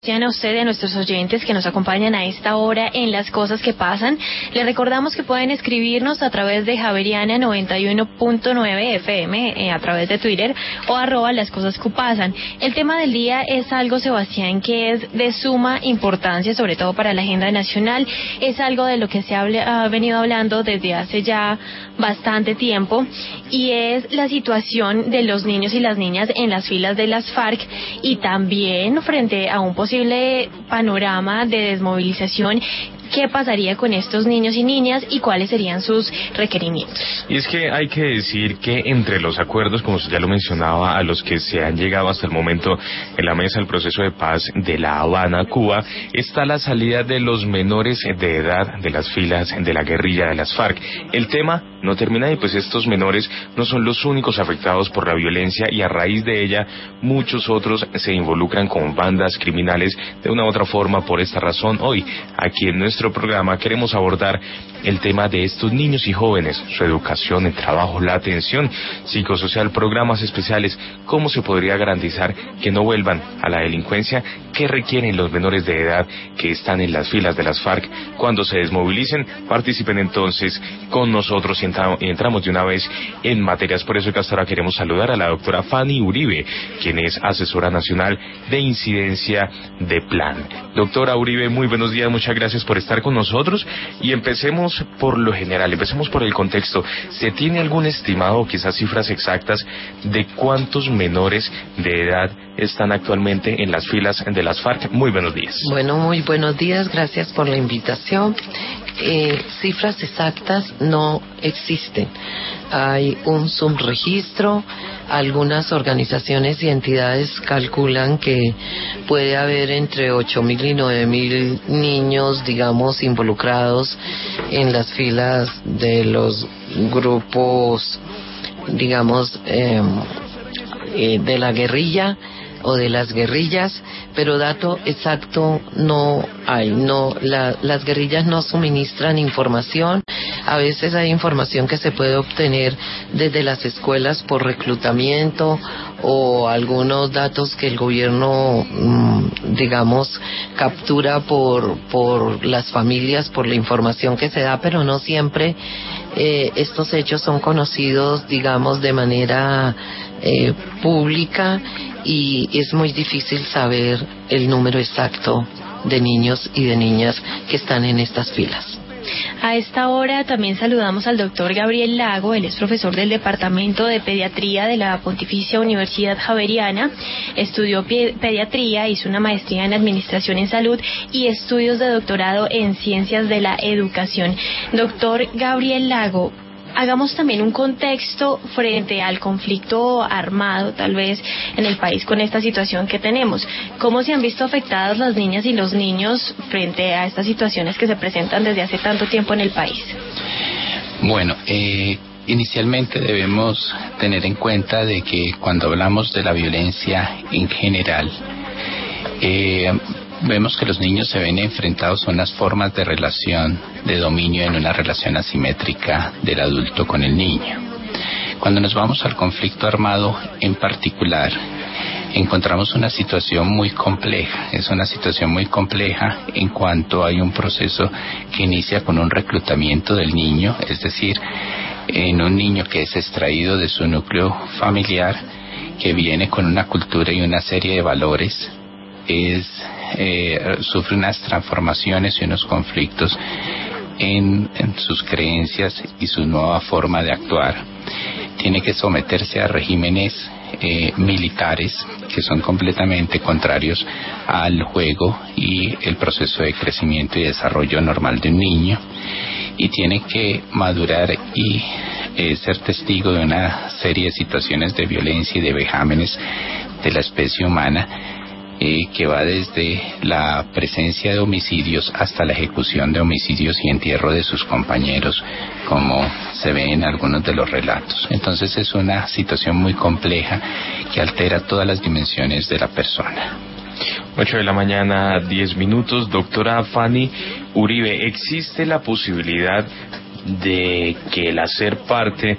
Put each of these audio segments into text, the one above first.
A usted y a nuestros oyentes que nos acompañan a esta hora en Las Cosas que Pasan. Les recordamos que pueden escribirnos a través de Javeriana 91.9 FM, a través de Twitter o @ Las Cosas que Pasan. El tema del día es algo, Sebastián, que es de suma importancia, sobre todo para la agenda nacional. Es algo de lo que se ha venido hablando desde hace ya bastante tiempo, y es la situación de los niños y las niñas en las filas de las FARC, y también frente a un posible panorama de desmovilización. ¿Qué pasaría con estos niños y niñas y cuáles serían sus requerimientos? Y es que hay que decir que entre los acuerdos, como ya lo mencionaba, a los que se han llegado hasta el momento en la mesa del proceso de paz de La Habana, Cuba, está la salida de los menores de edad de las filas de la guerrilla de las FARC. El tema no termina ahí, pues estos menores no son los únicos afectados por la violencia, y a raíz de ella muchos otros se involucran con bandas criminales de una u otra forma. Por esta razón, hoy aquí en nuestro programa queremos abordar el tema de estos niños y jóvenes, su educación, el trabajo, la atención psicosocial, programas especiales, cómo se podría garantizar que no vuelvan a la delincuencia, qué requieren los menores de edad que están en las filas de las FARC cuando se desmovilicen. Participen entonces con nosotros y entramos de una vez en materias. Por eso que hasta ahora queremos saludar a la doctora Fanny Uribe, quien es asesora nacional de incidencia de plan. Doctora Uribe, muy buenos días, muchas gracias por estar con nosotros, y empecemos por lo general, empecemos por el contexto. ¿Se tiene algún estimado o quizás cifras exactas de cuántos menores de edad están actualmente en las filas de las FARC? Muy buenos días. Bueno, muy buenos días, gracias por la invitación. Cifras exactas no existen. Hay un subregistro. Algunas organizaciones y entidades calculan que puede haber entre 8.000 y 9.000 niños, digamos, involucrados en las filas de los grupos, digamos, de la guerrilla o de las guerrillas, pero dato exacto no hay. Las guerrillas no suministran información. A veces hay información que se puede obtener desde las escuelas por reclutamiento, o algunos datos que el gobierno, digamos, captura por las familias, por la información que se da, pero no siempre estos hechos son conocidos, digamos, de manera pública, y es muy difícil saber el número exacto de niños y de niñas que están en estas filas. A esta hora también saludamos al doctor Gabriel Lago. Él es profesor del Departamento de Pediatría de la Pontificia Universidad Javeriana. Estudió pediatría, hizo una maestría en Administración en Salud y estudios de doctorado en Ciencias de la Educación. Doctor Gabriel Lago, hagamos también un contexto frente al conflicto armado, tal vez, en el país con esta situación que tenemos. ¿Cómo se han visto afectadas las niñas y los niños frente a estas situaciones que se presentan desde hace tanto tiempo en el país? Bueno, inicialmente debemos tener en cuenta de que cuando hablamos de la violencia en general, vemos que los niños se ven enfrentados a unas formas de relación, de dominio en una relación asimétrica del adulto con el niño. Cuando nos vamos al conflicto armado en particular, encontramos una situación muy compleja. Es una situación muy compleja en cuanto hay un proceso que inicia con un reclutamiento del niño, es decir, en un niño que es extraído de su núcleo familiar, que viene con una cultura y una serie de valores, sufre unas transformaciones y unos conflictos en sus creencias y su nueva forma de actuar. Tiene que someterse a regímenes militares que son completamente contrarios al juego y el proceso de crecimiento y desarrollo normal de un niño, y tiene que madurar y ser testigo de una serie de situaciones de violencia y de vejámenes de la especie humana, que va desde la presencia de homicidios hasta la ejecución de homicidios y entierro de sus compañeros, como se ve en algunos de los relatos. Entonces es una situación muy compleja que altera todas las dimensiones de la persona. 8 de la mañana, 10 minutos. Doctora Fanny Uribe, ¿existe la posibilidad de que el hacer parte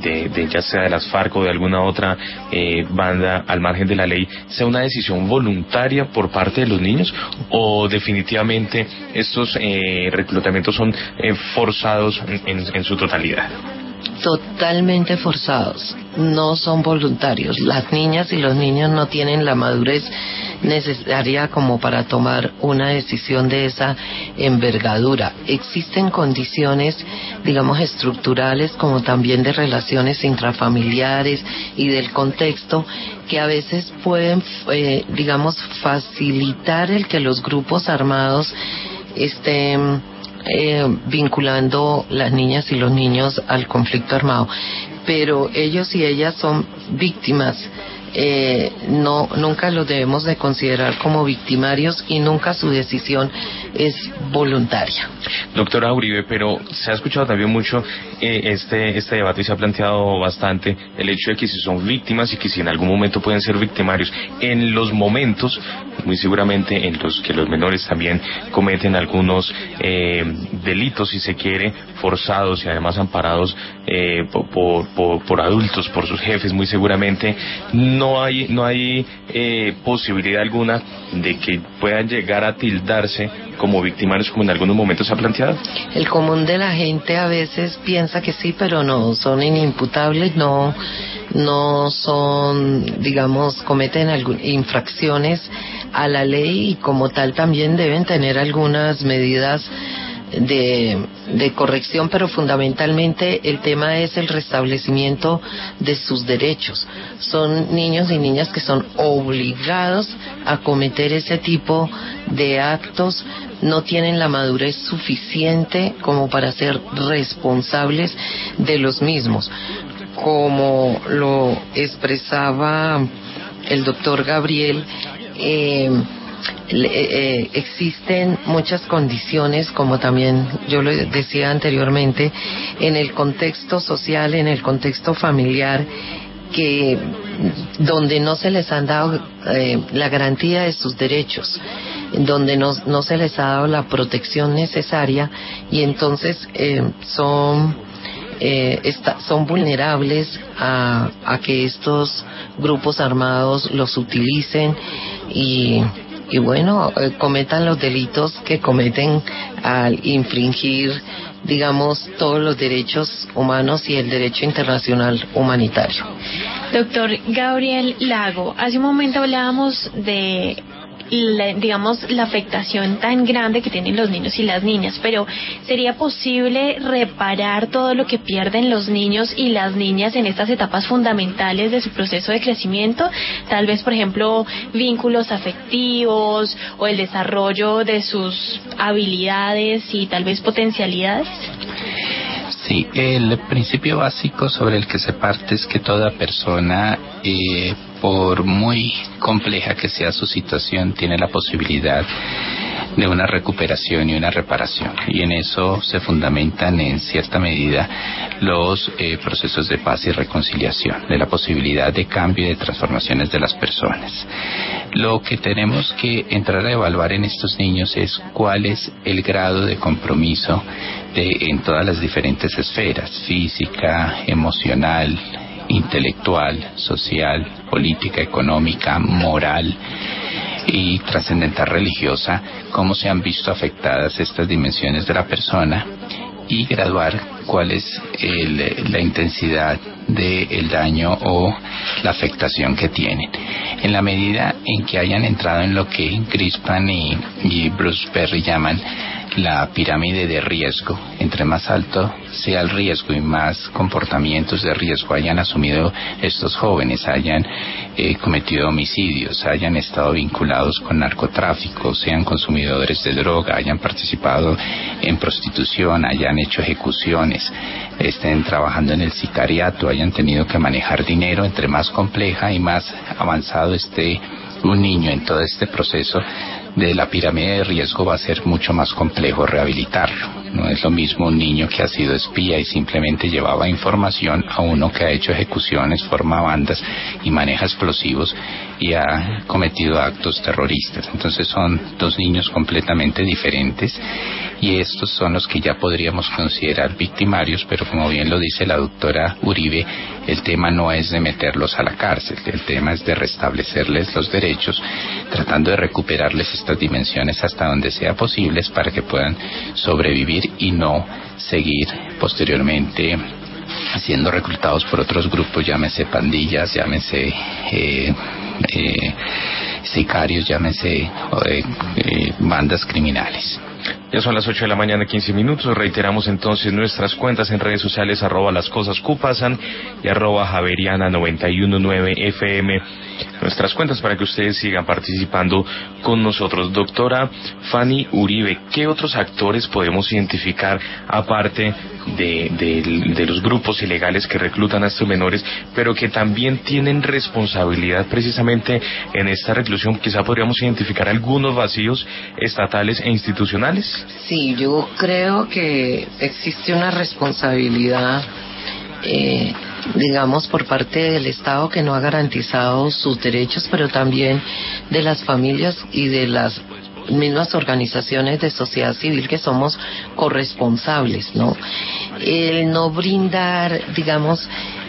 ya sea de las FARC o de alguna otra banda al margen de la ley, sea una decisión voluntaria por parte de los niños, o definitivamente estos reclutamientos son forzados en su totalidad? Totalmente forzados, no son voluntarios. Las niñas y los niños no tienen la madurez necesaria como para tomar una decisión de esa envergadura. Existen condiciones, digamos, estructurales, como también de relaciones intrafamiliares y del contexto, que a veces pueden, digamos, facilitar el que los grupos armados estén vinculando las niñas y los niños al conflicto armado, pero ellos y ellas son víctimas. Nunca los debemos de considerar como victimarios, y nunca su decisión es voluntaria. Doctora Uribe, pero se ha escuchado también mucho este debate, y se ha planteado bastante el hecho de que si son víctimas y que si en algún momento pueden ser victimarios, en los momentos, muy seguramente en los que los menores también cometen algunos delitos, si se quiere, forzados y además amparados por adultos, por sus jefes, muy seguramente no hay posibilidad alguna de que puedan llegar a tildarse como victimarios, como en algunos momentos se ha planteado. El común de la gente a veces piensa que sí, pero no, son inimputables, no son, digamos, cometen infracciones a la ley, y como tal también deben tener algunas medidas de corrección, pero fundamentalmente el tema es el restablecimiento de sus derechos. Son niños y niñas que son obligados a cometer ese tipo de actos, no tienen la madurez suficiente como para ser responsables de los mismos. Como lo expresaba el doctor Gabriel, existen muchas condiciones, como también yo lo decía anteriormente, en el contexto social, en el contexto familiar, que donde no se les han dado la garantía de sus derechos, donde no se les ha dado la protección necesaria, y entonces son vulnerables a que estos grupos armados los utilicen y bueno, cometan los delitos que cometen al infringir, digamos, todos los derechos humanos y el derecho internacional humanitario. Doctor Gabriel Lago, hace un momento hablábamos de la afectación tan grande que tienen los niños y las niñas, pero ¿sería posible reparar todo lo que pierden los niños y las niñas en estas etapas fundamentales de su proceso de crecimiento? Tal vez, por ejemplo, vínculos afectivos o el desarrollo de sus habilidades y tal vez potencialidades. Sí, el principio básico sobre el que se parte es que toda persona, por muy compleja que sea su situación, tiene la posibilidad de una recuperación y una reparación, y en eso se fundamentan en cierta medida los procesos de paz y reconciliación, de la posibilidad de cambio y de transformaciones de las personas. Lo que tenemos que entrar a evaluar en estos niños es cuál es el grado de compromiso en todas las diferentes esferas: física, emocional, intelectual, social, política, económica, moral y trascendental religiosa, cómo se han visto afectadas estas dimensiones de la persona, y graduar cuál es la intensidad del daño o la afectación que tienen. En la medida en que hayan entrado en lo que Grispan y Bruce Perry llaman la pirámide de riesgo, entre más alto sea el riesgo y más comportamientos de riesgo hayan asumido estos jóvenes, hayan cometido homicidios, hayan estado vinculados con narcotráfico, sean consumidores de droga, hayan participado en prostitución, hayan hecho ejecuciones, estén trabajando en el sicariato, hayan tenido que manejar dinero, entre más compleja y más avanzado esté un niño en todo este proceso de la pirámide de riesgo, va a ser mucho más complejo rehabilitarlo. No es lo mismo un niño que ha sido espía y simplemente llevaba información a uno que ha hecho ejecuciones, forma bandas y maneja explosivos y ha cometido actos terroristas. Entonces son dos niños completamente diferentes, y estos son los que ya podríamos considerar victimarios, pero como bien lo dice la doctora Uribe, el tema no es de meterlos a la cárcel, el tema es de restablecerles los derechos, tratando de recuperarles estas dimensiones hasta donde sea posibles para que puedan sobrevivir y no seguir posteriormente siendo reclutados por otros grupos, llámese pandillas, llámese sicarios, llámese bandas criminales. Ya son las 8 de la mañana, 15 minutos. Reiteramos entonces nuestras cuentas en redes sociales, @lascosasqpasan y @javeriana919fm. Nuestras cuentas para que ustedes sigan participando con nosotros. Doctora Fanny Uribe, ¿qué otros actores podemos identificar aparte de los grupos ilegales que reclutan a estos menores, pero que también tienen responsabilidad precisamente en esta reclusión? Quizá podríamos identificar algunos vacíos estatales e institucionales. Sí, yo creo que existe una responsabilidad, digamos, por parte del Estado, que no ha garantizado sus derechos, pero también de las familias y de las mismas organizaciones de sociedad civil que somos corresponsables, ¿no? El no brindar, digamos,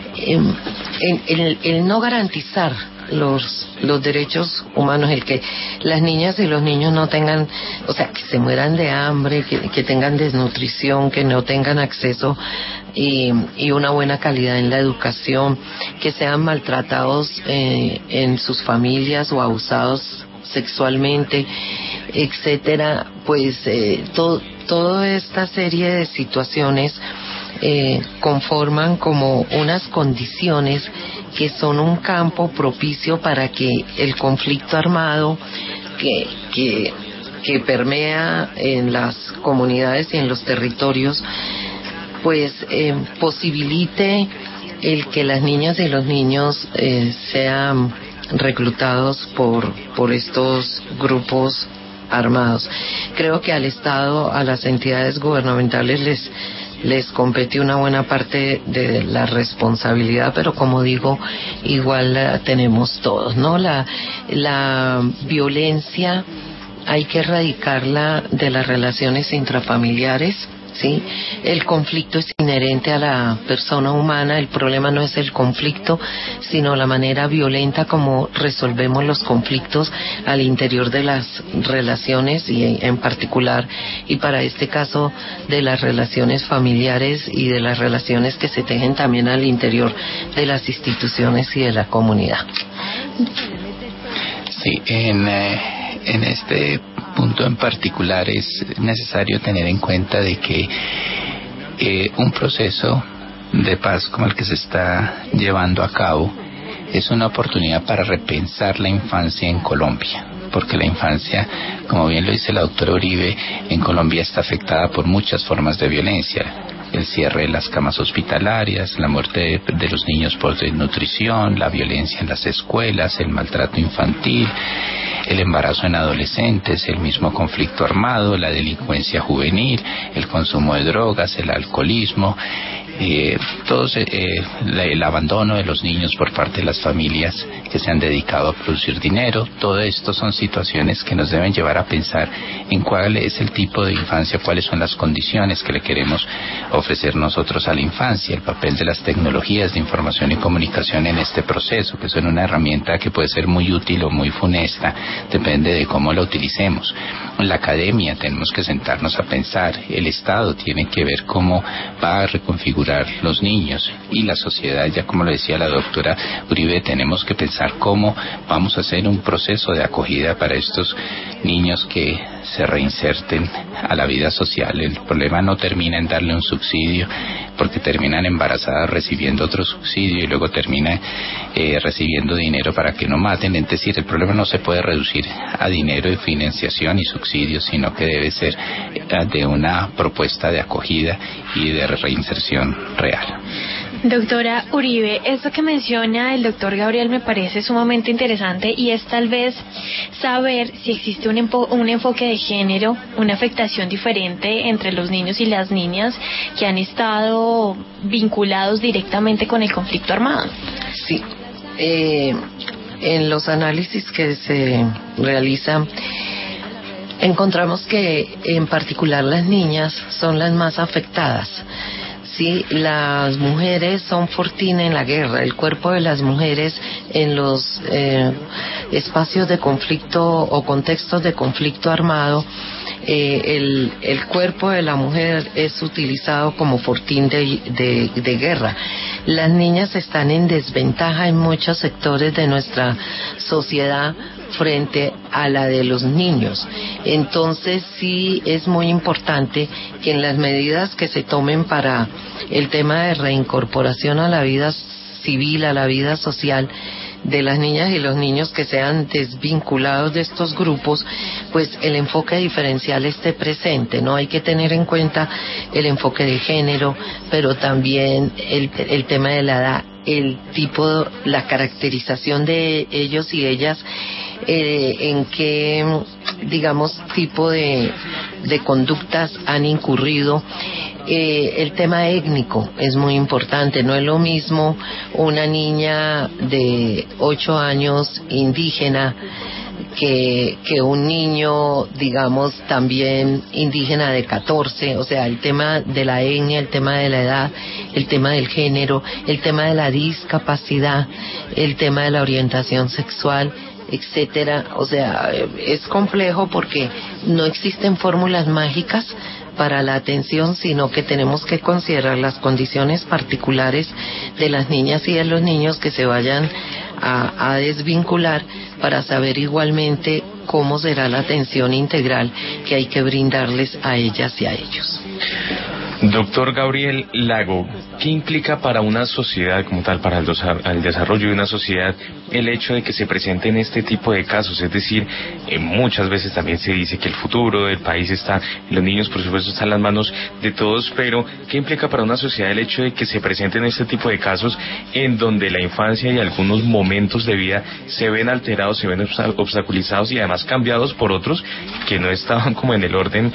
el no garantizar los derechos humanos, el que las niñas y los niños no tengan, o sea, que se mueran de hambre, que tengan desnutrición, que no tengan acceso y una buena calidad en la educación, que sean maltratados en sus familias o abusados sexualmente, etcétera. Pues toda esta serie de situaciones conforman como unas condiciones que son un campo propicio para que el conflicto armado que permea en las comunidades y en los territorios, pues posibilite el que las niñas y los niños sean reclutados por estos grupos armados. Creo que al Estado, a las entidades gubernamentales les compete una buena parte de la responsabilidad, pero como digo, igual la tenemos todos, ¿no? La violencia hay que erradicarla de las relaciones intrafamiliares, ¿sí? El conflicto es inherente a la persona humana. El problema no es el conflicto, sino la manera violenta como resolvemos los conflictos al interior de las relaciones, y en particular, y para este caso, de las relaciones familiares y de las relaciones que se tejen también al interior de las instituciones y de la comunidad. Sí, en este punto en particular es necesario tener en cuenta de que un proceso de paz como el que se está llevando a cabo es una oportunidad para repensar la infancia en Colombia, porque la infancia, como bien lo dice la doctora Uribe, en Colombia está afectada por muchas formas de violencia: el cierre de las camas hospitalarias, la muerte de los niños por desnutrición, la violencia en las escuelas, el maltrato infantil, el embarazo en adolescentes, el mismo conflicto armado, la delincuencia juvenil, el consumo de drogas, el alcoholismo, el abandono de los niños por parte de las familias que se han dedicado a producir dinero. Todo esto son situaciones que nos deben llevar a pensar en cuál es el tipo de infancia, cuáles son las condiciones que le queremos ofrecer nosotros a la infancia, el papel de las tecnologías de información y comunicación en este proceso, que son una herramienta que puede ser muy útil o muy funesta, depende de cómo la utilicemos. En la academia tenemos que sentarnos a pensar, el Estado tiene que ver cómo va a reconfigurar los niños, y la sociedad, ya como lo decía la doctora Uribe, tenemos que pensar cómo vamos a hacer un proceso de acogida para estos niños que se reinserten a la vida social. El problema no termina en darle un subsidio, porque terminan embarazadas recibiendo otro subsidio y luego terminan recibiendo dinero para que no maten. Es decir, el problema no se puede reducir a dinero de financiación y subsidios, sino que debe ser de una propuesta de acogida y de reinserción real. Doctora Uribe, esto que menciona el doctor Gabriel me parece sumamente interesante, y es tal vez saber si existe un enfoque de género, una afectación diferente entre los niños y las niñas que han estado vinculados directamente con el conflicto armado. Sí, en los análisis que se realizan, Encontramos que en particular las niñas son las más afectadas. Sí, las mujeres son fortín en la guerra. El cuerpo de las mujeres en los espacios de conflicto o contextos de conflicto armado, el cuerpo de la mujer es utilizado como fortín de guerra. Las niñas están en desventaja en muchos sectores de nuestra sociedad frente a la de los niños. Entonces sí es muy importante que en las medidas que se tomen para el tema de reincorporación a la vida civil, a la vida social de las niñas y los niños que sean desvinculados de estos grupos, pues el enfoque diferencial esté presente, ¿no? Hay que tener en cuenta el enfoque de género, pero también el tema de la edad, el tipo, la caracterización de ellos y ellas, en qué, digamos, tipo de conductas han incurrido. El tema étnico es muy importante. No es lo mismo una niña de 8 años indígena que un niño, digamos, también indígena de 14. O sea, el tema de la etnia, el tema de la edad, el tema del género, el tema de la discapacidad, el tema de la orientación sexual, etcétera. O sea, es complejo porque no existen fórmulas mágicas para la atención, sino que tenemos que considerar las condiciones particulares de las niñas y de los niños que se vayan a desvincular, para saber igualmente cómo será la atención integral que hay que brindarles a ellas y a ellos. Doctor Gabriel Lago, ¿qué implica para una sociedad como tal, para el desarrollo de una sociedad, el hecho de que se presenten este tipo de casos? Es decir, muchas veces también se dice que el futuro del país está, los niños por supuesto están en las manos de todos, pero ¿qué implica para una sociedad el hecho de que se presenten este tipo de casos en donde la infancia y algunos momentos de vida se ven alterados, se ven obstaculizados y además cambiados por otros que no estaban como en el orden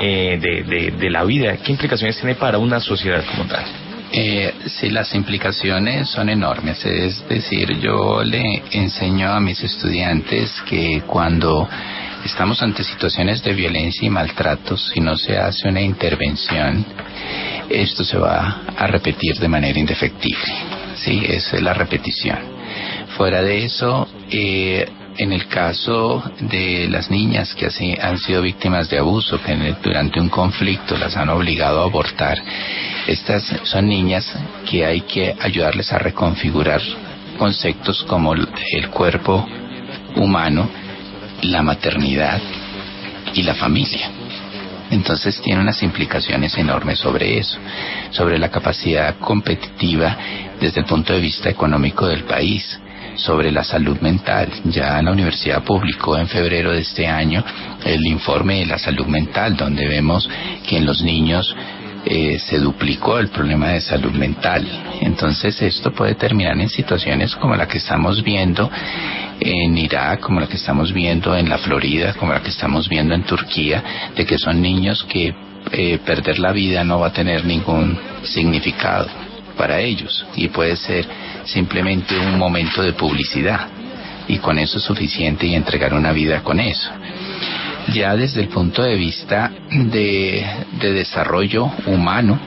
de la vida? ¿Qué implicaciones tiene para una sociedad como tal? Sí, las implicaciones son enormes. Es decir, yo le enseño a mis estudiantes que cuando estamos ante situaciones de violencia y maltratos, si no se hace una intervención, esto se va a repetir de manera indefectible. Sí, esa es la repetición. Fuera de eso, en el caso de las niñas que han sido víctimas de abuso, que durante un conflicto las han obligado a abortar, estas son niñas que hay que ayudarles a reconfigurar conceptos como el cuerpo humano, la maternidad y la familia. Entonces tiene unas implicaciones enormes sobre eso, sobre la capacidad competitiva desde el punto de vista económico del país, sobre la salud mental. Ya la universidad publicó en febrero de este año el informe de la salud mental, donde vemos que en los niños se duplicó el problema de salud mental. Entonces esto puede terminar en situaciones como la que estamos viendo en Irak, como la que estamos viendo en la Florida, como la que estamos viendo en Turquía, de que son niños que perder la vida no va a tener ningún significado para ellos y puede ser simplemente un momento de publicidad, y con eso es suficiente, y entregar una vida con eso. Ya desde el punto de vista de desarrollo humano,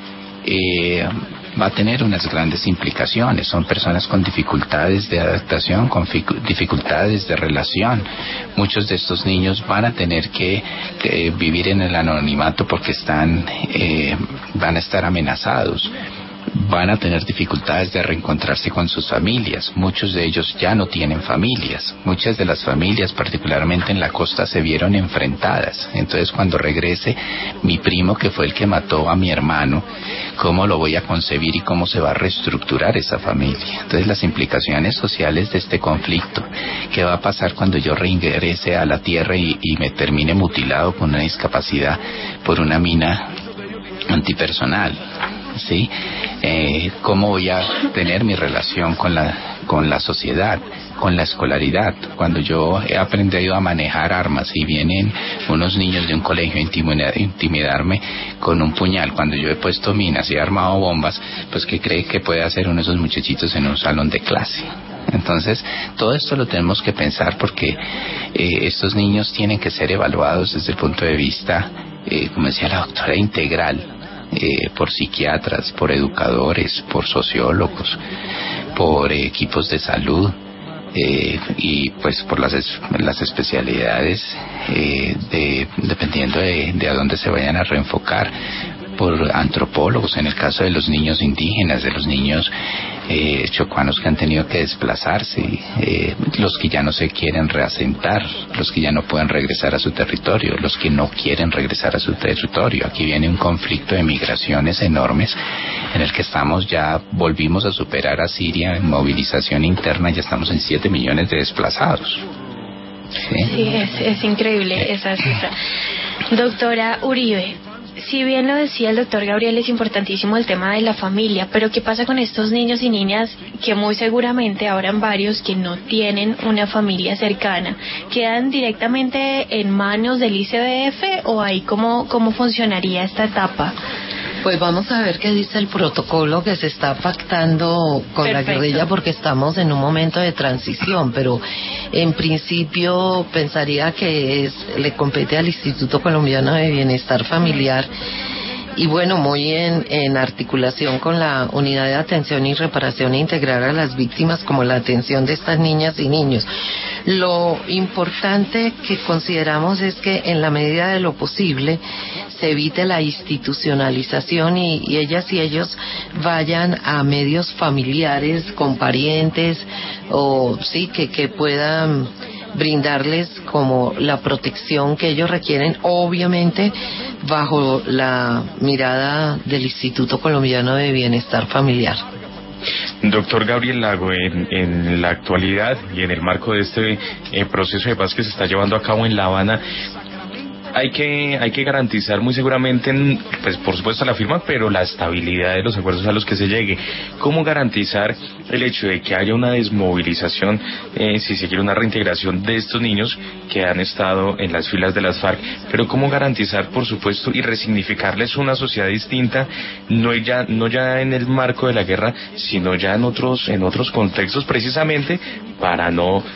va a tener unas grandes implicaciones. Son personas con dificultades de adaptación, con dificultades de relación. Muchos de estos niños van a tener que vivir en el anonimato porque van a estar amenazados. Van a tener dificultades de reencontrarse con sus familias. Muchos de ellos ya no tienen familias. Muchas de las familias, particularmente en la costa, se vieron enfrentadas. Entonces, cuando regrese mi primo, que fue el que mató a mi hermano, ¿cómo lo voy a concebir y cómo se va a reestructurar esa familia? Entonces, las implicaciones sociales de este conflicto. ¿Qué va a pasar cuando yo reingrese a la tierra y me termine mutilado con una discapacidad por una mina antipersonal? ¿Sí? ¿Cómo voy a tener mi relación con la sociedad, con la escolaridad? Cuando yo he aprendido a manejar armas y vienen unos niños de un colegio a intimidarme con un puñal, cuando yo he puesto minas y he armado bombas, pues ¿qué cree que puede hacer uno de esos muchachitos en un salón de clase? Entonces, todo esto lo tenemos que pensar porque estos niños tienen que ser evaluados desde el punto de vista, como decía la doctora, integral, por psiquiatras, por educadores, por sociólogos, por equipos de salud, y pues por las especialidades, dependiendo de a dónde se vayan a reenfocar, por antropólogos, en el caso de los niños indígenas, de los niños chocuanos que han tenido que desplazarse, los que ya no se quieren reasentar, los que ya no pueden regresar a su territorio, los que no quieren regresar a su territorio. Aquí viene un conflicto de migraciones enormes en el que volvimos a superar a Siria en movilización interna, ya estamos en 7 millones de desplazados. Sí, es increíble esa cifra. Doctora Uribe, si bien lo decía el doctor Gabriel, es importantísimo el tema de la familia, pero ¿qué pasa con estos niños y niñas que muy seguramente habrán varios que no tienen una familia cercana? ¿Quedan directamente en manos del ICBF o ahí cómo funcionaría esta etapa? Pues vamos a ver qué dice el protocolo que se está pactando con la guerrilla, porque estamos en un momento de transición, pero en principio pensaría que le compete al Instituto Colombiano de Bienestar Familiar, y bueno, muy en articulación con la Unidad de Atención y Reparación Integral a las Víctimas, como la atención de estas niñas y niños. Lo importante que consideramos es que en la medida de lo posible se evite la institucionalización y ellas y ellos vayan a medios familiares con parientes, o sí, que puedan brindarles como la protección que ellos requieren, obviamente bajo la mirada del Instituto Colombiano de Bienestar Familiar. Doctor Gabriel Lago, en la actualidad y en el marco de este proceso de paz que se está llevando a cabo en La Habana, hay que garantizar muy seguramente, pues por supuesto la firma, pero la estabilidad de los acuerdos a los que se llegue. ¿Cómo garantizar el hecho de que haya una desmovilización, si se quiere una reintegración de estos niños que han estado en las filas de las FARC? Pero ¿cómo garantizar, por supuesto, y resignificarles una sociedad distinta, no ya en el marco de la guerra, sino ya en otros contextos, precisamente para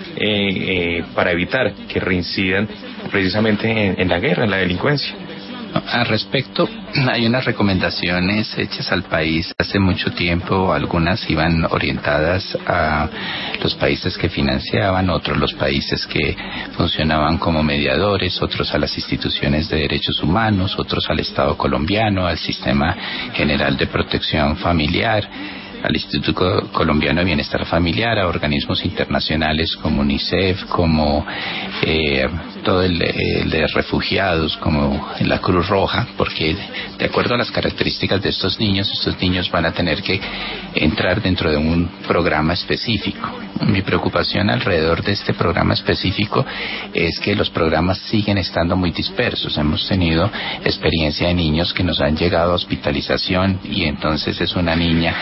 evitar que reincidan precisamente en la guerra, en la delincuencia? Al respecto, hay unas recomendaciones hechas al país hace mucho tiempo. Algunas iban orientadas a los países que financiaban, otros los países que funcionaban como mediadores, otros a las instituciones de derechos humanos, otros al Estado colombiano, al Sistema General de Protección Familiar, al Instituto Colombiano de Bienestar Familiar, a organismos internacionales como UNICEF, como todo el de refugiados, como la Cruz Roja, porque de acuerdo a las características de estos niños van a tener que entrar dentro de un programa específico. Mi preocupación alrededor de este programa específico es que los programas siguen estando muy dispersos. Hemos tenido experiencia de niños que nos han llegado a hospitalización y entonces es una niña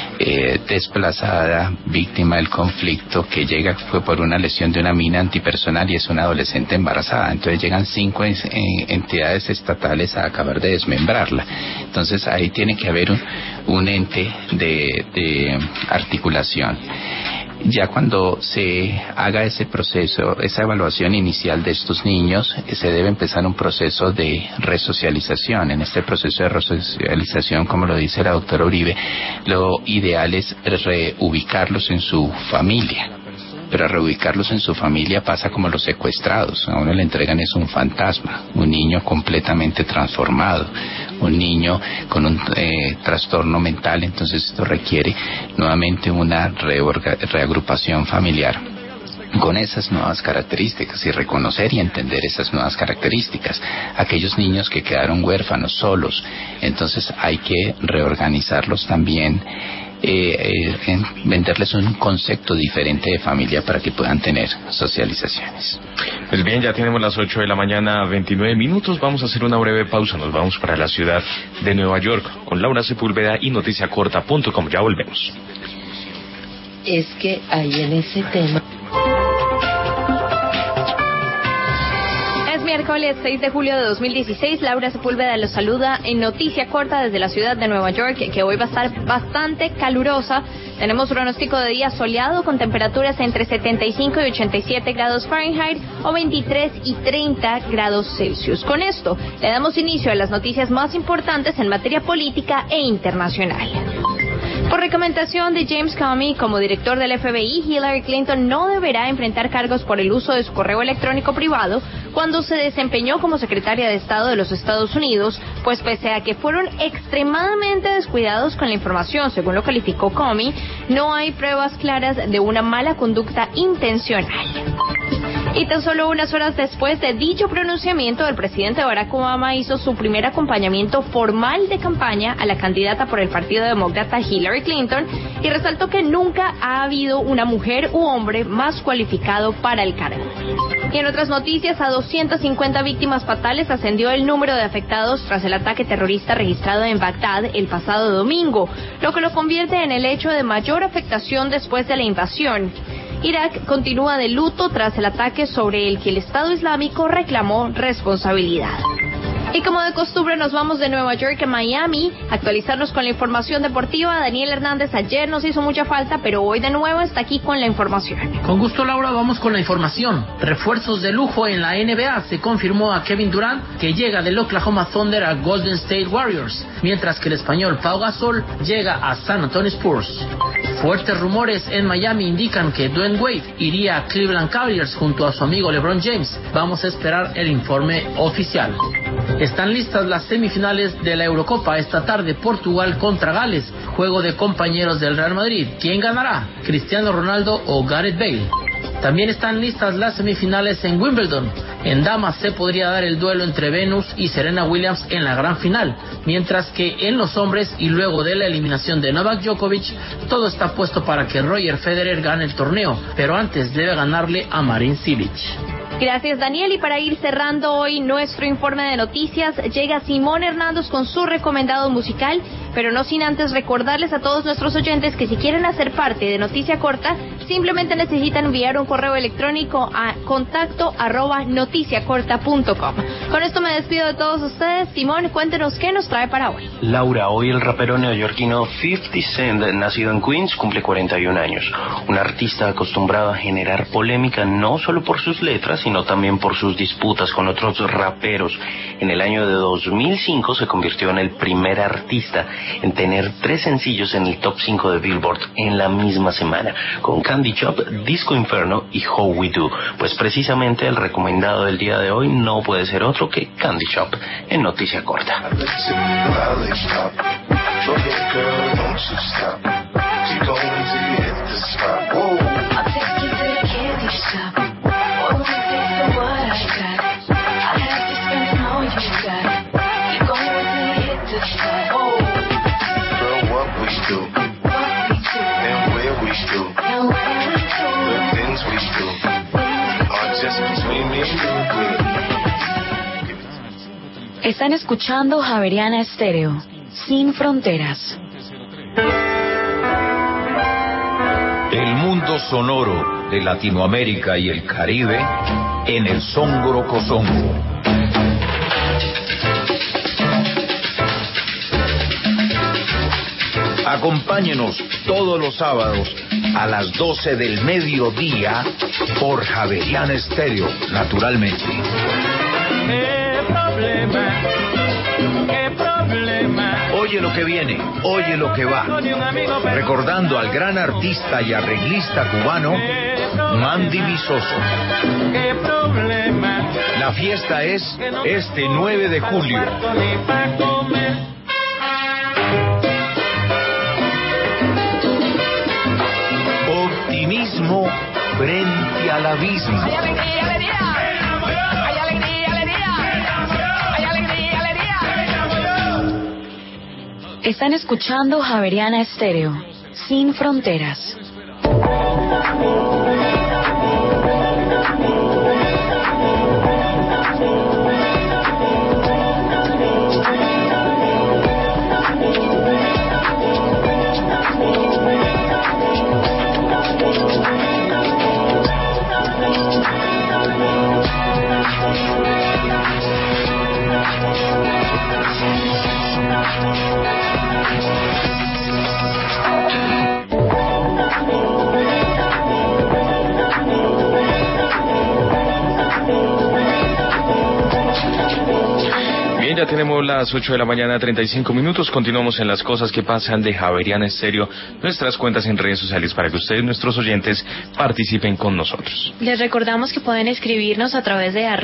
desplazada, víctima del conflicto, que fue por una lesión de una mina antipersonal y es una adolescente embarazada. Entonces llegan 5 entidades estatales a acabar de desmembrarla. Entonces ahí tiene que haber un ente de articulación. Ya cuando se haga ese proceso, esa evaluación inicial de estos niños, se debe empezar un proceso de resocialización. En este proceso de resocialización, como lo dice la doctora Uribe, lo ideal es reubicarlos en su familia. Pero reubicarlos en su familia pasa como los secuestrados. A uno le entregan es un fantasma, un niño completamente transformado, un niño con un trastorno mental. Entonces esto requiere nuevamente una reagrupación familiar con esas nuevas características y reconocer y entender esas nuevas características. Aquellos niños que quedaron huérfanos, solos, entonces hay que reorganizarlos también, venderles un concepto diferente de familia para que puedan tener socializaciones. Pues bien, ya tenemos las 8 de la mañana, 29 minutos. Vamos a hacer una breve pausa. Nos vamos para la ciudad de Nueva York con Laura Sepúlveda y noticiacorta.com. Ya volvemos. Es que ahí en ese tema... miércoles 6 de julio de 2016. Laura Sepúlveda los saluda en Noticia Corta desde la ciudad de Nueva York, que hoy va a estar bastante calurosa. Tenemos pronóstico de día soleado con temperaturas entre 75 y 87 grados Fahrenheit o 23 y 30 grados Celsius. Con esto le damos inicio a las noticias más importantes en materia política e internacional. Por recomendación de James Comey como director del FBI, Hillary Clinton no deberá enfrentar cargos por el uso de su correo electrónico privado cuando se desempeñó como secretaria de Estado de los Estados Unidos, pues pese a que fueron extremadamente descuidados con la información, según lo calificó Comey, no hay pruebas claras de una mala conducta intencional. Y tan solo unas horas después de dicho pronunciamiento, el presidente Barack Obama hizo su primer acompañamiento formal de campaña a la candidata por el Partido Demócrata Hillary Clinton y resaltó que nunca ha habido una mujer u hombre más cualificado para el cargo. Y en otras noticias, a 250 víctimas fatales ascendió el número de afectados tras el ataque terrorista registrado en Bagdad el pasado domingo, lo que lo convierte en el hecho de mayor afectación después de la invasión. Irak continúa de luto tras el ataque sobre el que el Estado Islámico reclamó responsabilidad. Y como de costumbre nos vamos de Nueva York a Miami a actualizarnos con la información deportiva. Daniel Hernández ayer nos hizo mucha falta, pero hoy de nuevo está aquí con la información. Con gusto, Laura, vamos con la información. Refuerzos de lujo en la NBA. Se confirmó a Kevin Durant, que llega del Oklahoma Thunder a Golden State Warriors, mientras que el español Pau Gasol llega a San Antonio Spurs. Fuertes rumores en Miami indican que Dwayne Wade iría a Cleveland Cavaliers junto a su amigo LeBron James. Vamos a esperar el informe oficial. Están listas las semifinales de la Eurocopa. Esta tarde Portugal contra Gales, juego de compañeros del Real Madrid. ¿Quién ganará? ¿Cristiano Ronaldo o Gareth Bale? También están listas las semifinales en Wimbledon. En damas se podría dar el duelo entre Venus y Serena Williams en la gran final, mientras que en los hombres, y luego de la eliminación de Novak Djokovic, todo está puesto para que Roger Federer gane el torneo, pero antes debe ganarle a Marin Cilic. Gracias, Daniel. Y para ir cerrando hoy nuestro informe de noticias, llega Simón Hernández con su recomendado musical, pero no sin antes recordarles a todos nuestros oyentes que si quieren hacer parte de Noticia Corta, simplemente necesitan enviar un correo electrónico a contacto@noticiacorta.com. Con esto me despido de todos ustedes. Simón, cuéntenos qué nos trae para hoy. Laura, hoy el rapero neoyorquino 50 Cent, nacido en Queens, cumple 41 años. Un artista acostumbrado a generar polémica no solo por sus letras, sino también por sus disputas con otros raperos. En el año de 2005 se convirtió en el primer artista en tener 3 sencillos en el top 5 de Billboard en la misma semana, con Candy Shop, Disco Inferno y How We Do. Pues precisamente el recomendado del día de hoy no puede ser otro que Candy Shop en Noticia Corta. Están escuchando Javeriana Estéreo, sin fronteras. El mundo sonoro de Latinoamérica y el Caribe en el Songo Cosongo. Acompáñenos todos los sábados a las 12 del mediodía por Javeriana Estéreo, naturalmente. ¿Qué problema? Oye lo que viene, oye lo que va. Recordando al gran artista y arreglista cubano Mandy Visoso. ¿Qué problema? La fiesta es este 9 de julio. Optimismo frente al abismo. ¡Hay alegría, alegría! ¡Hay alegría, alegría! ¡Hay alegría, alegría! Están escuchando Javeriana Estéreo, sin fronteras. Ya tenemos las 8 de la mañana, 35 minutos. Continuamos en las cosas que pasan de Javeriana Estéreo, nuestras cuentas en redes sociales para que ustedes, nuestros oyentes, participen con nosotros. Les recordamos que pueden escribirnos a través de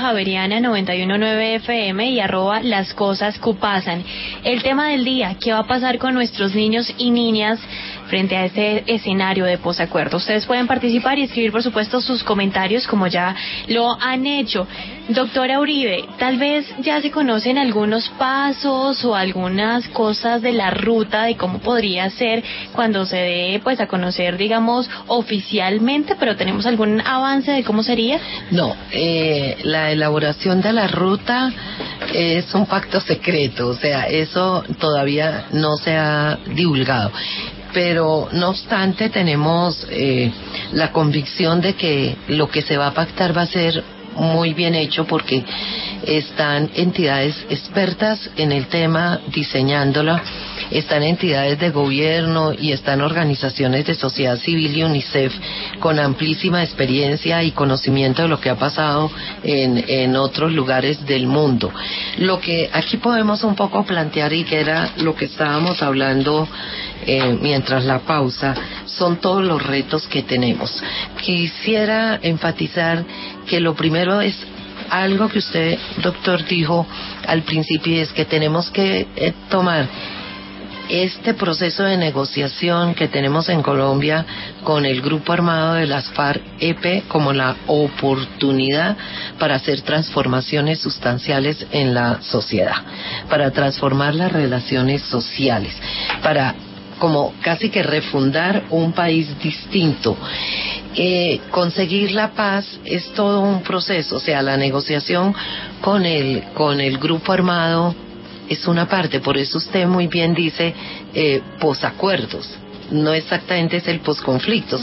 @javeriana919fm y @lascosascupasan. El tema del día, ¿qué va a pasar con nuestros niños y niñas frente a este escenario de posacuerdo? Ustedes pueden participar y escribir, por supuesto, sus comentarios como ya lo han hecho. Doctora Uribe, tal vez ya se conocen algunos pasos o algunas cosas de la ruta de cómo podría ser cuando se dé pues a conocer, digamos, oficialmente, pero ¿tenemos algún avance de cómo sería? No, la elaboración de la ruta es un pacto secreto, o sea, eso todavía no se ha divulgado. Pero no obstante tenemos la convicción de que lo que se va a pactar va a ser muy bien hecho, porque están entidades expertas en el tema diseñándola, están entidades de gobierno y están organizaciones de sociedad civil y UNICEF con amplísima experiencia y conocimiento de lo que ha pasado en otros lugares del mundo. Lo que aquí podemos un poco plantear, y que era lo que estábamos hablando mientras la pausa, son todos los retos que tenemos. Quisiera enfatizar que lo primero es algo que usted, doctor, dijo al principio, y es que tenemos que tomar este proceso de negociación que tenemos en Colombia con el grupo armado de las FARC-EP como la oportunidad para hacer transformaciones sustanciales en la sociedad, para transformar las relaciones sociales, para como casi que refundar un país distinto. Conseguir la paz es todo un proceso, o sea, la negociación con el grupo armado es una parte, por eso usted muy bien dice posacuerdos. No exactamente es el posconflicto,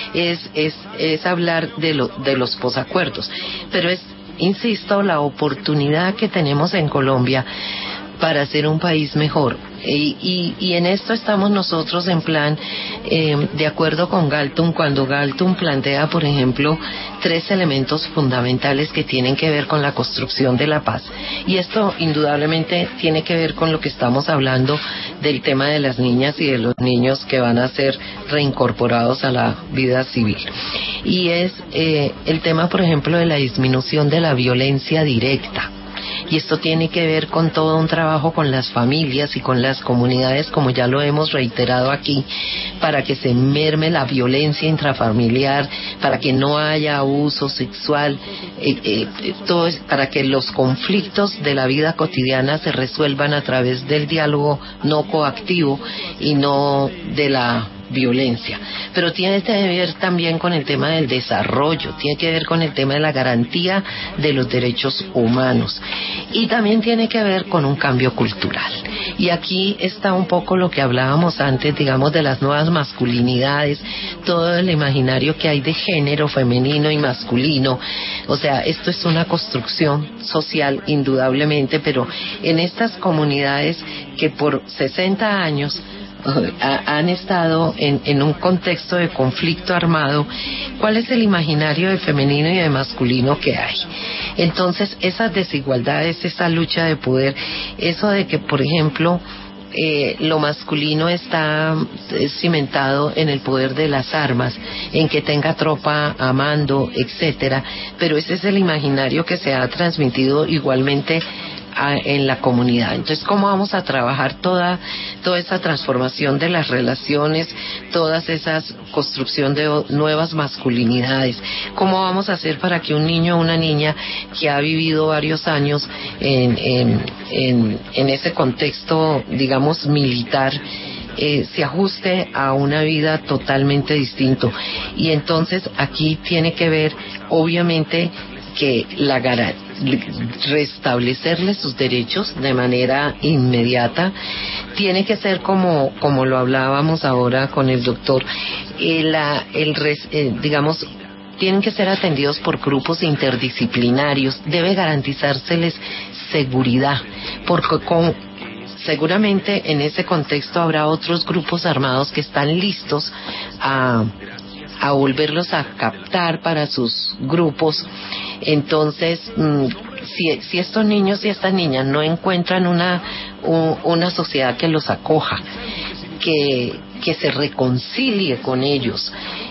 es hablar de los posacuerdos, pero es, insisto, la oportunidad que tenemos en Colombia para hacer un país mejor. Y en esto estamos nosotros en plan, de acuerdo con Galtung, cuando Galtung plantea, por ejemplo, 3 elementos fundamentales que tienen que ver con la construcción de la paz. Y esto indudablemente tiene que ver con lo que estamos hablando del tema de las niñas y de los niños que van a ser reincorporados a la vida civil. Y es el tema, por ejemplo, de la disminución de la violencia directa. Y esto tiene que ver con todo un trabajo con las familias y con las comunidades, como ya lo hemos reiterado aquí, para que se merme la violencia intrafamiliar, para que no haya abuso sexual, todo para que los conflictos de la vida cotidiana se resuelvan a través del diálogo no coactivo y no de la violencia. Pero tiene que ver también con el tema del desarrollo, tiene que ver con el tema de la garantía de los derechos humanos, y también tiene que ver con un cambio cultural. Y aquí está un poco lo que hablábamos antes, digamos, de las nuevas masculinidades, todo el imaginario que hay de género femenino y masculino. O sea, esto es una construcción social indudablemente, pero en estas comunidades que por 60 años han estado en un contexto de conflicto armado, ¿cuál es el imaginario de femenino y de masculino que hay? Entonces, esas desigualdades, esa lucha de poder, eso de que, por ejemplo, lo masculino está cimentado en el poder de las armas, en que tenga tropa a mando, etcétera, pero ese es el imaginario que se ha transmitido igualmente en la comunidad. Entonces, ¿cómo vamos a trabajar toda esa transformación de las relaciones, todas esas construcción de nuevas masculinidades? ¿Cómo vamos a hacer para que un niño o una niña que ha vivido varios años en ese contexto, digamos, militar, se ajuste a una vida totalmente distinto? Y entonces aquí tiene que ver, obviamente, que restablecerle sus derechos de manera inmediata. Tiene que ser como lo hablábamos ahora con el doctor, digamos, tienen que ser atendidos por grupos interdisciplinarios, debe garantizárseles seguridad, porque seguramente en ese contexto habrá otros grupos armados que están listos a volverlos a captar para sus grupos. Entonces, si estos niños y estas niñas no encuentran una sociedad que los acoja, que se reconcilie con ellos,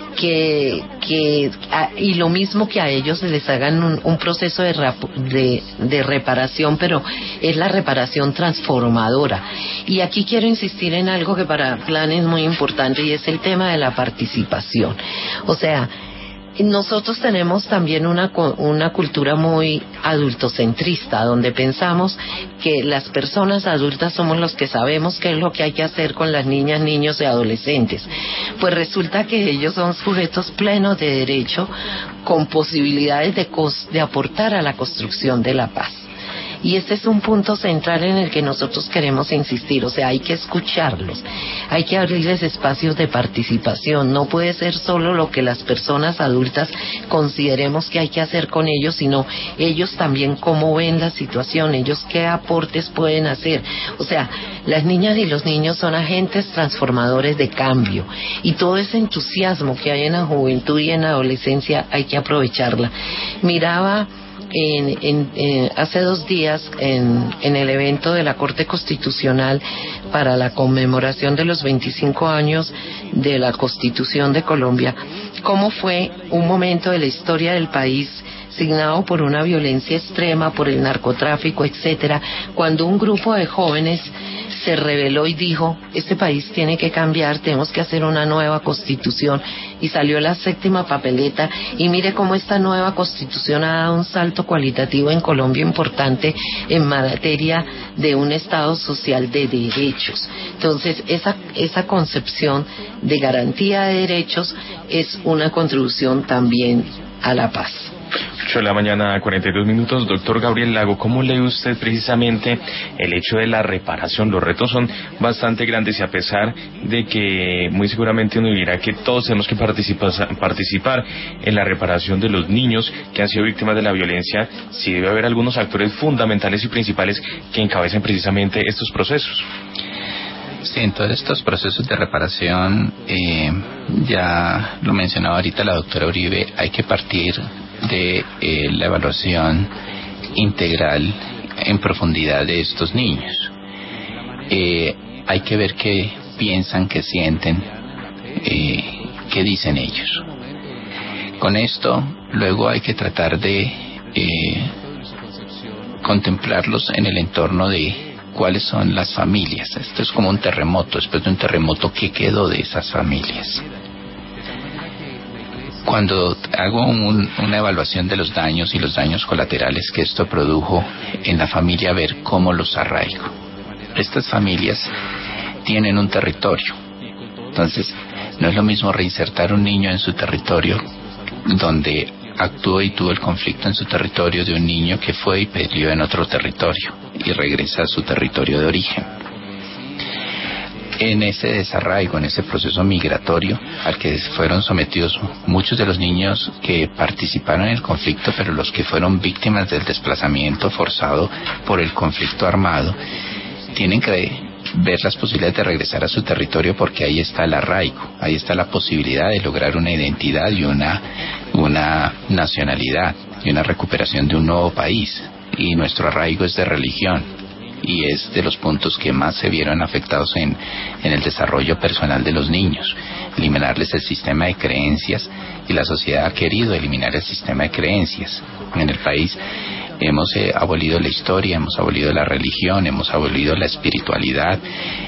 y lo mismo que a ellos les hagan un proceso de reparación, pero es la reparación transformadora. Y aquí quiero insistir en algo que para Plan es muy importante, y es el tema de la participación. O sea, nosotros tenemos también una cultura muy adultocentrista, donde pensamos que las personas adultas somos los que sabemos qué es lo que hay que hacer con las niñas, niños y adolescentes. Pues resulta que ellos son sujetos plenos de derecho, con posibilidades de aportar a la construcción de la paz. Y este es un punto central en el que nosotros queremos insistir. O sea, hay que escucharlos, hay que abrirles espacios de participación. No puede ser solo lo que las personas adultas consideremos que hay que hacer con ellos, sino ellos también cómo ven la situación, ellos qué aportes pueden hacer. O sea, las niñas y los niños son agentes transformadores de cambio, y todo ese entusiasmo que hay en la juventud y en la adolescencia hay que aprovecharla. Miraba hace 2 días en el evento de la Corte Constitucional para la conmemoración de los 25 años de la Constitución de Colombia, cómo fue un momento de la historia del país signado por una violencia extrema, por el narcotráfico, etcétera, cuando un grupo de jóvenes se rebeló y dijo: este país tiene que cambiar, tenemos que hacer una nueva constitución, y salió la 7ª papeleta, y mire cómo esta nueva constitución ha dado un salto cualitativo en Colombia importante en materia de un Estado social de derechos. Entonces, esa concepción de garantía de derechos es una contribución también a la paz. 8 de la mañana, 42 minutos. Doctor Gabriel Lago, ¿cómo lee usted precisamente el hecho de la reparación? Los retos son bastante grandes, y a pesar de que muy seguramente uno dirá que todos tenemos que participar en la reparación de los niños que han sido víctimas de la violencia, sí debe haber algunos actores fundamentales y principales que encabecen precisamente estos procesos. Sí, en todos estos procesos de reparación, ya lo mencionaba ahorita la doctora Uribe, hay que partir de la evaluación integral en profundidad de estos niños. Hay que ver qué piensan, qué sienten, qué dicen ellos. Con esto, luego hay que tratar de contemplarlos en el entorno de cuáles son las familias. Esto es como un terremoto. Después de un terremoto, ¿qué quedó de esas familias? Cuando hago una evaluación de los daños y los daños colaterales que esto produjo en la familia, ver cómo los arraigo. Estas familias tienen un territorio. Entonces, no es lo mismo reinsertar un niño en su territorio, donde actuó y tuvo el conflicto en su territorio, de un niño que fue y peleó en otro territorio y regresa a su territorio de origen. En ese desarraigo, en ese proceso migratorio al que fueron sometidos muchos de los niños que participaron en el conflicto, pero los que fueron víctimas del desplazamiento forzado por el conflicto armado, tienen que ver las posibilidades de regresar a su territorio, porque ahí está el arraigo, ahí está la posibilidad de lograr una identidad y una nacionalidad y una recuperación de un nuevo país. Y nuestro arraigo es de religión, y es de los puntos que más se vieron afectados en el desarrollo personal de los niños. Eliminarles el sistema de creencias, y la sociedad ha querido eliminar el sistema de creencias. En el país hemos abolido la historia, hemos abolido la religión, hemos abolido la espiritualidad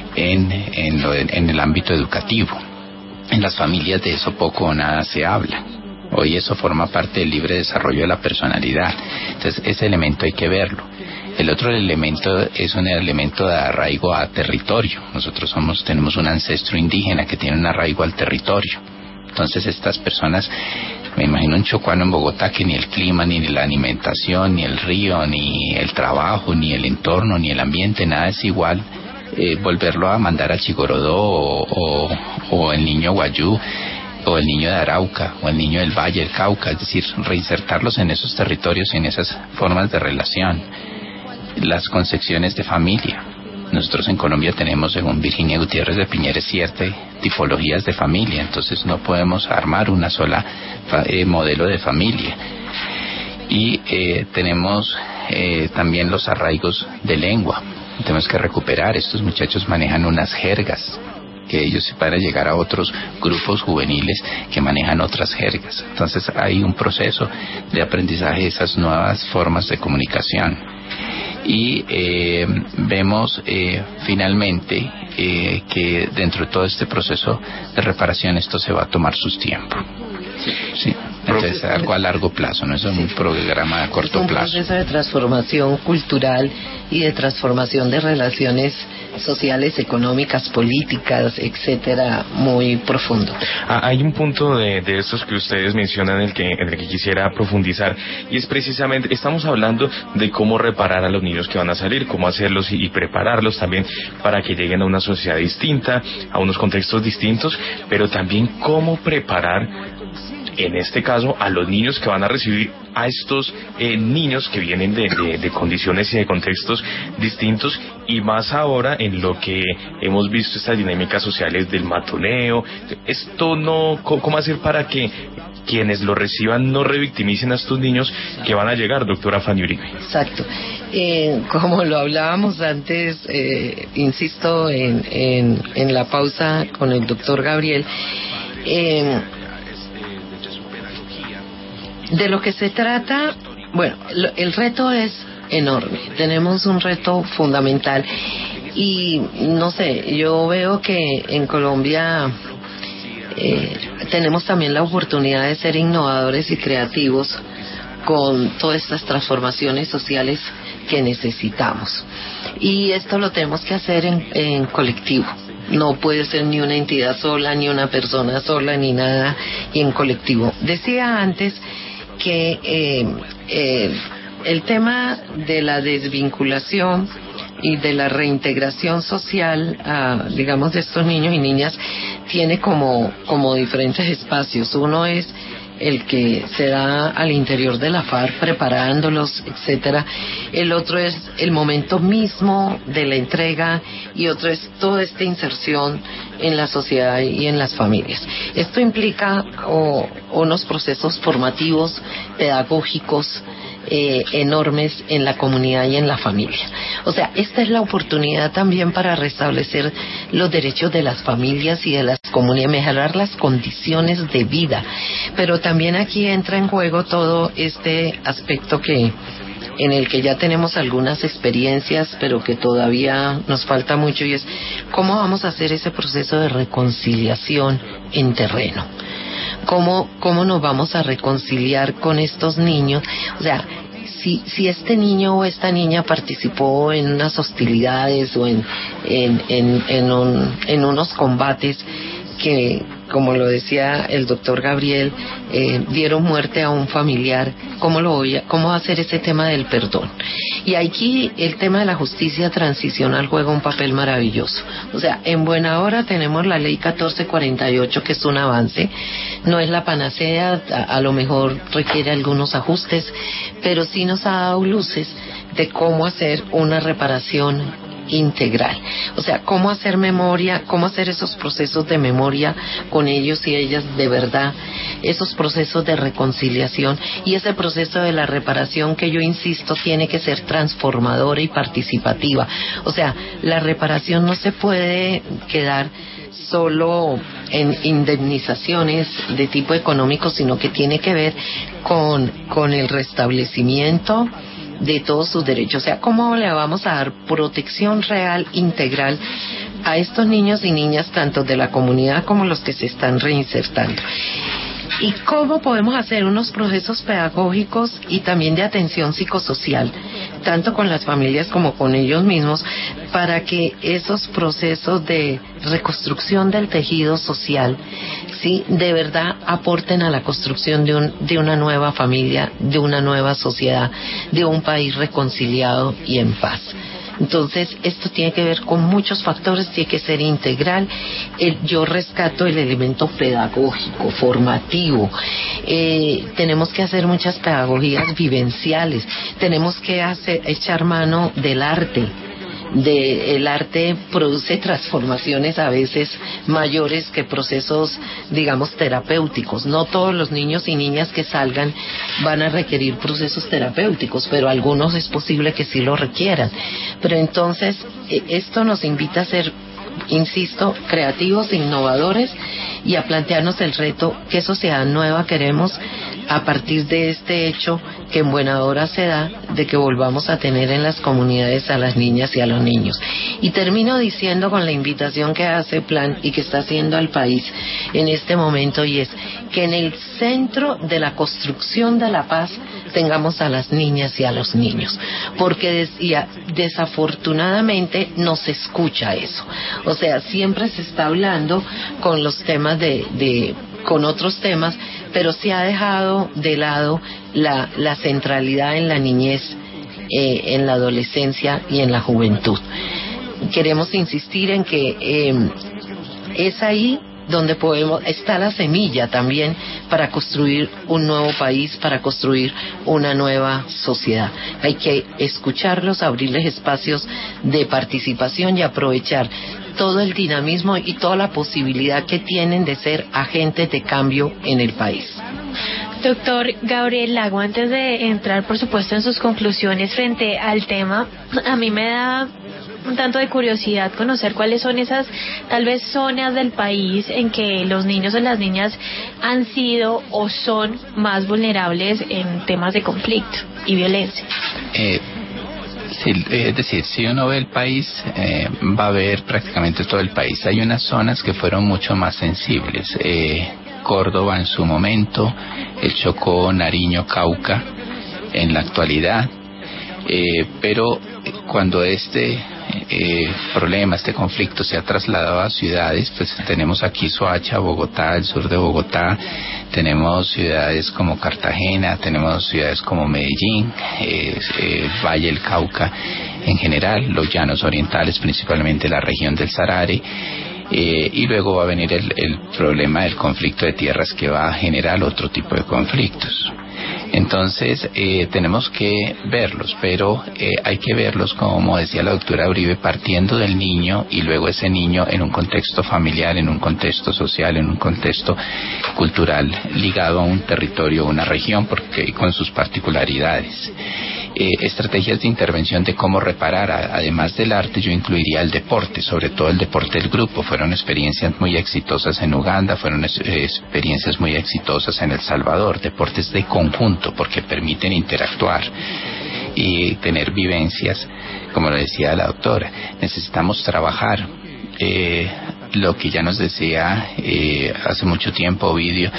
en el ámbito educativo. En las familias de eso poco o nada se habla. Hoy eso forma parte del libre desarrollo de la personalidad. Entonces, ese elemento hay que verlo. El otro elemento es un elemento de arraigo a territorio. Nosotros tenemos un ancestro indígena que tiene un arraigo al territorio. Entonces, estas personas, me imagino un chocuano en Bogotá que ni el clima, ni la alimentación, ni el río, ni el trabajo, ni el entorno, ni el ambiente, nada es igual. Volverlo a mandar a Chigorodó o el niño Guayú, o el niño de Arauca, o el niño del Valle, el Cauca, es decir, reinsertarlos en esos territorios y en esas formas de relación. Las concepciones de familia. Nosotros en Colombia tenemos, según Virginia Gutiérrez de Piñeres, 7 tipologías de familia, entonces no podemos armar una sola modelo de familia. Y tenemos también los arraigos de lengua. Tenemos que recuperar. Estos muchachos manejan unas jergas que ellos van a llegar a otros grupos juveniles que manejan otras jergas. Entonces hay un proceso de aprendizaje de esas nuevas formas de comunicación. Y vemos finalmente que dentro de todo este proceso de reparación esto se va a tomar su tiempo. Sí. Entonces algo a largo plazo, no es un programa a corto plazo. Es un proceso de transformación cultural y de transformación de relaciones sociales, económicas, políticas, etcétera, muy profundo. Hay un punto de estos que ustedes mencionan en el que quisiera profundizar, y es precisamente, estamos hablando de cómo reparar a los niños que van a salir, cómo hacerlos y prepararlos también para que lleguen a una sociedad distinta, a unos contextos distintos, pero también cómo preparar, en este caso, a los niños que van a recibir a estos niños que vienen de condiciones y de contextos distintos, y más ahora en lo que hemos visto estas dinámicas sociales del matoneo. Esto no, ¿cómo hacer para que quienes lo reciban no revictimicen a estos niños que van a llegar, doctora Fanny Uribe? Exacto. Como lo hablábamos antes, insisto en la pausa con el doctor Gabriel, de lo que se trata, bueno, el reto es enorme. Tenemos un reto fundamental y no sé, yo veo que en Colombia tenemos también la oportunidad de ser innovadores y creativos con todas estas transformaciones sociales que necesitamos. Y esto lo tenemos que hacer en colectivo. No puede ser ni una entidad sola, ni una persona sola, ni nada, y en colectivo. Decía antes que el tema de la desvinculación y de la reintegración social, digamos, de estos niños y niñas, tiene como diferentes espacios. Uno es el que se da al interior de la FARC, preparándolos, etcétera. El otro es el momento mismo de la entrega, y otro es toda esta inserción en la sociedad y en las familias. Esto implica unos procesos formativos, pedagógicos, enormes en la comunidad y en la familia. O sea, esta es la oportunidad también para restablecer los derechos de las familias y de las comunidades, mejorar las condiciones de vida. Pero también aquí entra en juego todo este aspecto en el que ya tenemos algunas experiencias, pero que todavía nos falta mucho, y es cómo vamos a hacer ese proceso de reconciliación en terreno. ¿Cómo nos vamos a reconciliar con estos niños? O sea, si este niño o esta niña participó en unas hostilidades o en unos combates que, como lo decía el doctor Gabriel, dieron muerte a un familiar, ¿cómo va a ser ese tema del perdón? Y aquí el tema de la justicia transicional juega un papel maravilloso. O sea, en buena hora tenemos la ley 1448, que es un avance, no es la panacea, a lo mejor requiere algunos ajustes, pero sí nos ha dado luces de cómo hacer una reparación integral. O sea, cómo hacer memoria, cómo hacer esos procesos de memoria con ellos y ellas de verdad, esos procesos de reconciliación, y ese proceso de la reparación, que yo insisto tiene que ser transformadora y participativa. O sea, la reparación no se puede quedar solo en indemnizaciones de tipo económico, sino que tiene que ver con el restablecimiento de todos sus derechos. O sea, ¿cómo le vamos a dar protección real, integral a estos niños y niñas, tanto de la comunidad como los que se están reinsertando? ¿Y cómo podemos hacer unos procesos pedagógicos y también de atención psicosocial, tanto con las familias como con ellos mismos, para que esos procesos de reconstrucción del tejido social, sí, de verdad aporten a la construcción de una nueva familia, de una nueva sociedad, de un país reconciliado y en paz? Entonces, esto tiene que ver con muchos factores, tiene que ser integral. Yo rescato el elemento pedagógico, formativo. Tenemos que hacer muchas pedagogías vivenciales. Tenemos que echar mano del arte. el arte produce transformaciones a veces mayores que procesos, digamos, terapéuticos. No todos los niños y niñas que salgan van a requerir procesos terapéuticos, pero algunos es posible que sí lo requieran. Pero entonces, esto nos invita a ser, insisto, creativos, innovadores y a plantearnos el reto: ¿qué sociedad nueva queremos a partir de este hecho que en buena hora se da de que volvamos a tener en las comunidades a las niñas y a los niños? Y termino diciendo con la invitación que hace Plan y que está haciendo al país en este momento, y es que en el centro de la construcción de la paz tengamos a las niñas y a los niños, porque desafortunadamente no se escucha eso. O sea, siempre se está hablando con los temas con otros temas, pero se ha dejado de lado la centralidad en la niñez, en la adolescencia y en la juventud. Queremos insistir en que es ahí donde está la semilla también para construir un nuevo país, para construir una nueva sociedad. Hay que escucharlos, abrirles espacios de participación y aprovechar todo el dinamismo y toda la posibilidad que tienen de ser agentes de cambio en el país. Doctor Gabriel Lago, antes de entrar, por supuesto, en sus conclusiones frente al tema, a mí me da un tanto de curiosidad conocer cuáles son esas, tal vez, zonas del país en que los niños o las niñas han sido o son más vulnerables en temas de conflicto y violencia. Sí, es decir, si uno ve el país, va a ver prácticamente todo el país. Hay unas zonas que fueron mucho más sensibles. Córdoba en su momento, el Chocó, Nariño, Cauca en la actualidad. Pero cuando este problema, este conflicto se ha trasladado a ciudades, pues tenemos aquí Soacha, Bogotá, el sur de Bogotá, tenemos ciudades como Cartagena, tenemos ciudades como Medellín, Valle del Cauca en general, los llanos orientales, principalmente la región del Sarare. Y luego va a venir el problema del conflicto de tierras, que va a generar otro tipo de conflictos. Entonces tenemos que verlos, pero hay que verlos, como decía la doctora Uribe, partiendo del niño, y luego ese niño en un contexto familiar, en un contexto social, en un contexto cultural ligado a un territorio, una región, porque con sus particularidades. Estrategias de intervención de cómo reparar. Además del arte, yo incluiría el deporte, sobre todo el deporte del grupo. Fueron experiencias muy exitosas en Uganda, fueron experiencias muy exitosas en El Salvador, deportes de conjunto, porque permiten interactuar y tener vivencias, como lo decía la doctora. Necesitamos trabajar lo que ya nos decía hace mucho tiempo Ovidio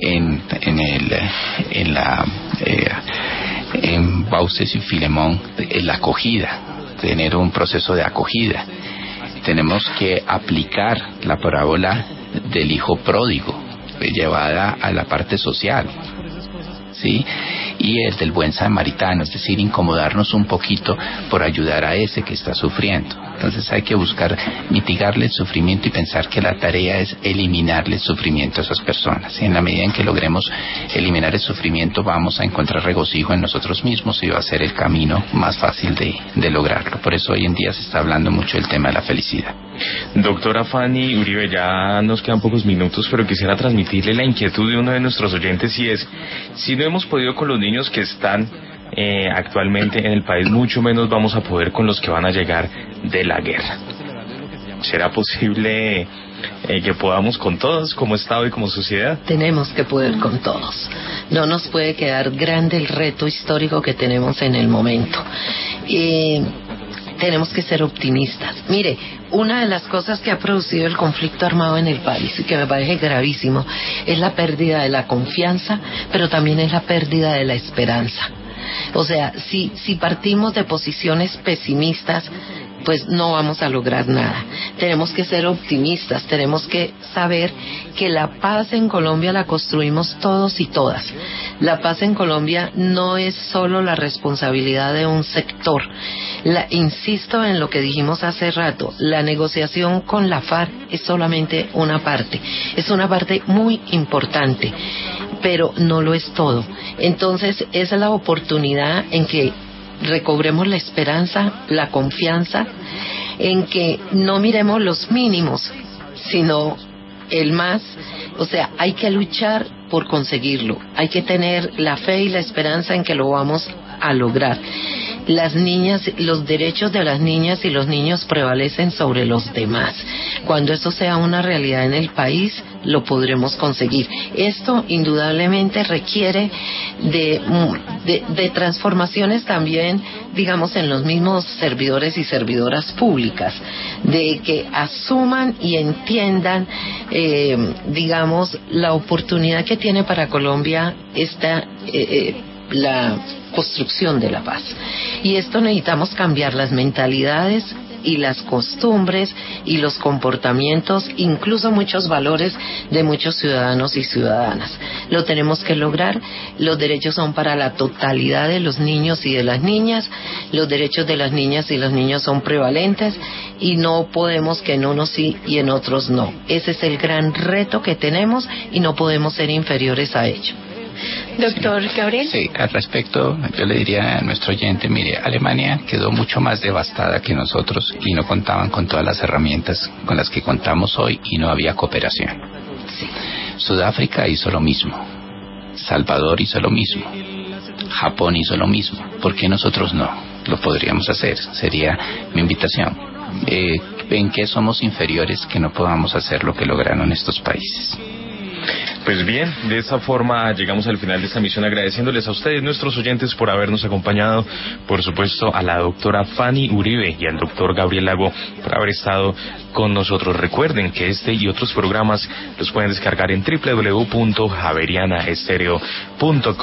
en Bauces y Filemón, la acogida, tener un proceso de acogida. Tenemos que aplicar la parábola del hijo pródigo, llevada a la parte social, ¿sí? Y el del buen samaritano, es decir, incomodarnos un poquito por ayudar a ese que está sufriendo. Entonces hay que buscar mitigarle el sufrimiento y pensar que la tarea es eliminarle el sufrimiento a esas personas. Y en la medida en que logremos eliminar el sufrimiento, vamos a encontrar regocijo en nosotros mismos y va a ser el camino más fácil de lograrlo. Por eso hoy en día se está hablando mucho del tema de la felicidad. Doctora Fanny Uribe, ya nos quedan pocos minutos, pero quisiera transmitirle la inquietud de uno de nuestros oyentes, y es: si no hemos podido con los niños que están actualmente en el país, mucho menos vamos a poder con los que van a llegar de la guerra. ¿Será posible que podamos con todos, como Estado y como sociedad? Tenemos que poder con todos. No nos puede quedar grande el reto histórico que tenemos en el momento. Tenemos que ser optimistas. Mire, una de las cosas que ha producido el conflicto armado en el país, y que me parece gravísimo, es la pérdida de la confianza, pero también es la pérdida de la esperanza. O sea, si partimos de posiciones pesimistas, pues no vamos a lograr nada. Tenemos que ser optimistas, tenemos que saber que la paz en Colombia la construimos todos y todas. La paz en Colombia no es solo la responsabilidad de un sector. Insisto en lo que dijimos hace rato, la negociación con la FARC es solamente una parte. Es una parte muy importante, pero no lo es todo. Entonces, esa es la oportunidad en que recobremos la esperanza, la confianza en que no miremos los mínimos, sino el más. O sea, hay que luchar por conseguirlo, hay que tener la fe y la esperanza en que lo vamos a lograr. Las niñas, los derechos de las niñas y los niños prevalecen sobre los demás. Cuando eso sea una realidad en el país, lo podremos conseguir. Esto indudablemente requiere de transformaciones también, digamos, en los mismos servidores y servidoras públicas, de que asuman y entiendan, digamos, la oportunidad que tiene para Colombia la construcción de la paz. Y esto necesitamos cambiar las mentalidades y las costumbres y los comportamientos, incluso muchos valores de muchos ciudadanos y ciudadanas. Lo tenemos que lograr. Los derechos son para la totalidad de los niños y de las niñas. Los derechos de las niñas y los niños son prevalentes y no podemos que en unos sí y en otros no. Ese es el gran reto que tenemos y no podemos ser inferiores a ello. Doctor Gabriel. Sí, al respecto, yo le diría a nuestro oyente, mire, Alemania quedó mucho más devastada que nosotros y no contaban con todas las herramientas con las que contamos hoy y no había cooperación. Sí. Sudáfrica hizo lo mismo, Salvador hizo lo mismo, Japón hizo lo mismo. ¿Por qué nosotros no? Lo podríamos hacer, sería mi invitación. ¿En qué somos inferiores que no podamos hacer lo que lograron estos países? Pues bien, de esta forma llegamos al final de esta emisión, agradeciéndoles a ustedes, nuestros oyentes, por habernos acompañado, por supuesto a la doctora Fanny Uribe y al doctor Gabriel Lago por haber estado con nosotros. Recuerden que este y otros programas los pueden descargar en www.javerianaestereo.com.